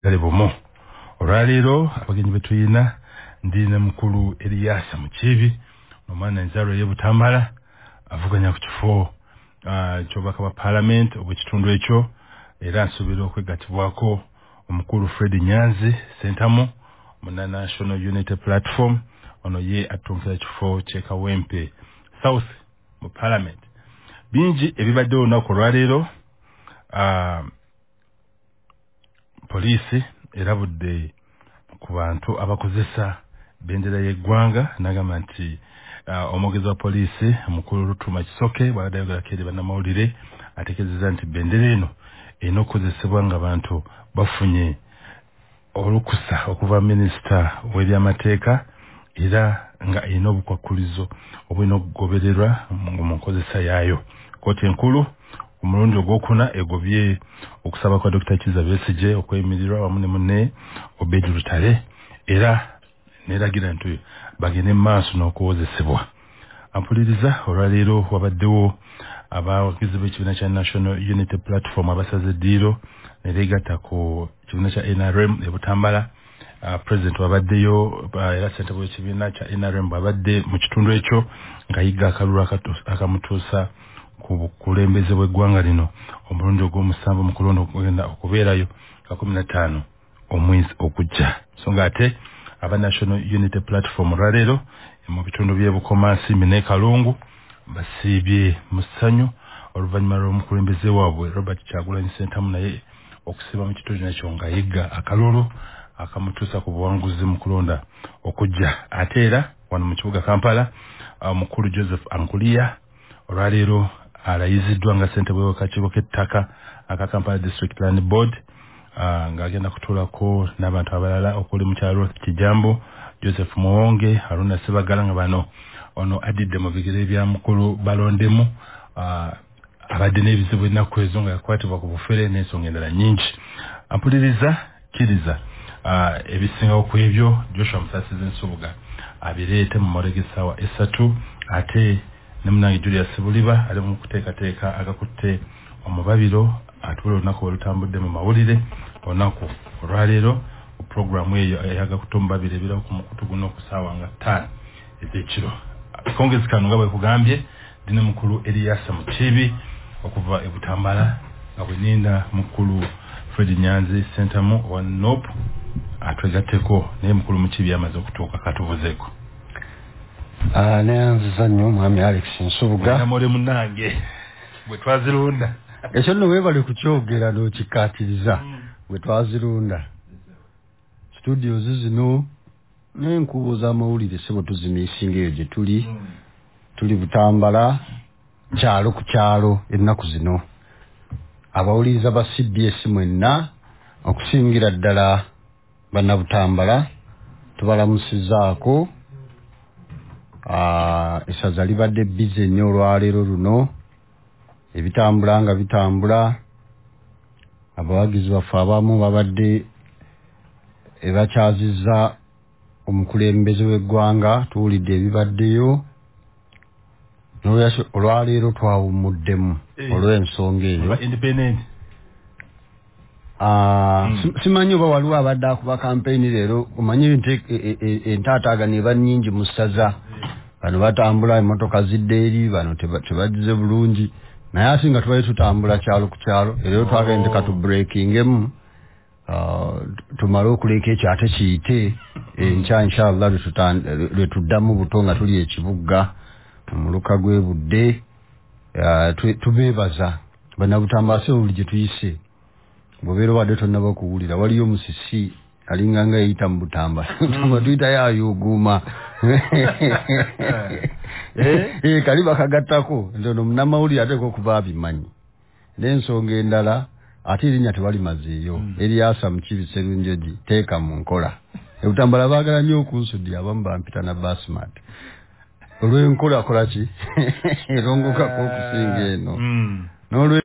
Galebomo olwaleero abagenyi betuyina ndina mukulu Eliasa Mukibi omwana enzalo ye Butambala avuganya ku kifo ky'obubaka bwa Parliament obw'ekitundu ekyo era nsuubira okwegattibwako omukulu Fred Nyanzi Sentamu muna National Unity Platform ono ye atunkira kifo kye Kawempe South mu Parliament bingi ebibadde olunaku olwaleero polisi erabudde ku bantu abakozesa bendera y'eggwanga n'agamba nti omwogezi wa polisi mukulu Lutuma Kisoke bw'abadde ayogera eri bannamawulire ategeezezza nti bendera eno erina okukozesebwa ng'abantu bafunye olukusa okuva minisita w'ebyamateeka era nga erina obukwakkulizo obulina okugobererwa mu nkozesa yaayo. Kkooti enkulu omulundi ogwokuna egobye okusaba kwa Dr. Kizza Besigye okweyimirirwa wamu ne munne Obed Lutale era neragira nti bagende maaso n'okuwozesebwa. Ampuliriza olwaleero wabaddewo abawagizi b'ekibiina kya National Unity Platform abasaze eddiiro ne beegatta ku kibiina kya NRM e Butambala. President wabaddeyo era ssentebe w'ekibiina kya NRM bw'abadde mu kitundu ekyo ng'ayigga akalulu akamutuusa ku bukulembeze bw'eggwanga lino omulundi ogw'omusanvu mu kulonda okugenda okubeerayo ka 15 omwezi okujja. So nga ate aba National Unity Platform olwaleero mu bitundu by'e Bukomansi ne Kalungu basiibye mu ssanyu oluvannyuma lw'omukulembeze waabwe Robert Kyagulanyi Ssentamu naye okusiba mu kitundu nakyo ng'ayigga akalulu akamutuusa ku buwanguzi mu kulonda okujja. Ate era wano mu kibuga Kampala omukulu Joseph Ankulia olwaleero alayiziddwa nga ssentebe w'akakiiko k'ettaka aka Kampala District Land Board ng'agenda kutuulako n'abantu abalala okuli mukyalo Kijambo Joseph Muwonge Haruna Sebagala nga bano ono adidde mu bigere bya mukulu balondemu abadde n'ebizibu ennaku ezo nga yakwatibwa ku bufere n'ensonga endala nnyingi. Ampuliriza kkiriza ebisingawo ku ebyo Joshua Musasizi Nsubuga abireete mu mawulire g'essaawa 3 ate ne munange Julius Buliba ali mu kuteekateeka agakutte omubabiro atubula olunaku olutambudde mu mawulire olunaku olwaleero programu eyo eyagakutte omubabiro ebirawo ku mukutu guno ku ssaawa nga 5 ez'ekiro. Kongezi kano nga bwe kugambye ndine mukulu Eliasa Mukibi okuva e Butambala nga bwe ninda mukulu Fred Nyanzi Sentamu wa NOP atwegatteko naye mukulu Mukibi amaze okutuuka katubuzeeko. Nyanziza nnyo mwami Alex Nsubuga namole munange bwe twazirunda ekyo nno weebale kukyogera n'okikkaatiriza bwe twazirunda studios zino n'enkubo z'amawulire sebo tuzimiisinga eyo gye tuli Butambala kyalo ku kyalo ennaku zino abawuliriza ba CBS mwenna okusingira ddala bannabutambala tubalamusizaako. Essaza libadde bize nnyo olwaleero luno ebitambula nga bitambula abawagizi baffe abamu babadde ebakyazizza omukulembeze w'eggwanga tuwulidde ebibaddeyo olwaleero twawumuddemu olw'ensonga eyo. Simanyi oba waliwo abadde akuba kampeyini leero omanyi nti entaataagano eba nnyingi mu ssaza bano batambula emmotoka zidde eri bano tebagize bulungi naye ate nga tubali tutambula kyalo ku kyalo era twagende katubreakingemu tumale okuleka ekyo ate kiyite enkya inshallah lwe tuddamu buto nga tuli ekibugga omuluka gw'ebudde tubeebaza bannabutambala se buli gye tuyise bw'obeera obadde tonnaba kuwulira waliyo musisi alinga nga yeyita mu Butambala tuyita yayuguuma kali bakagattako nti ono munnamawulire ateeka okuba abimanyi n'ensonga endala ate erinnya tewalimazeeyo Eliasa Mukibi Sserunjogi teeka mu nkola. E Butambala baagala nnyo okunsudira abamu bampita na Basmat olw'enkola kola ki erongokako okusinga eno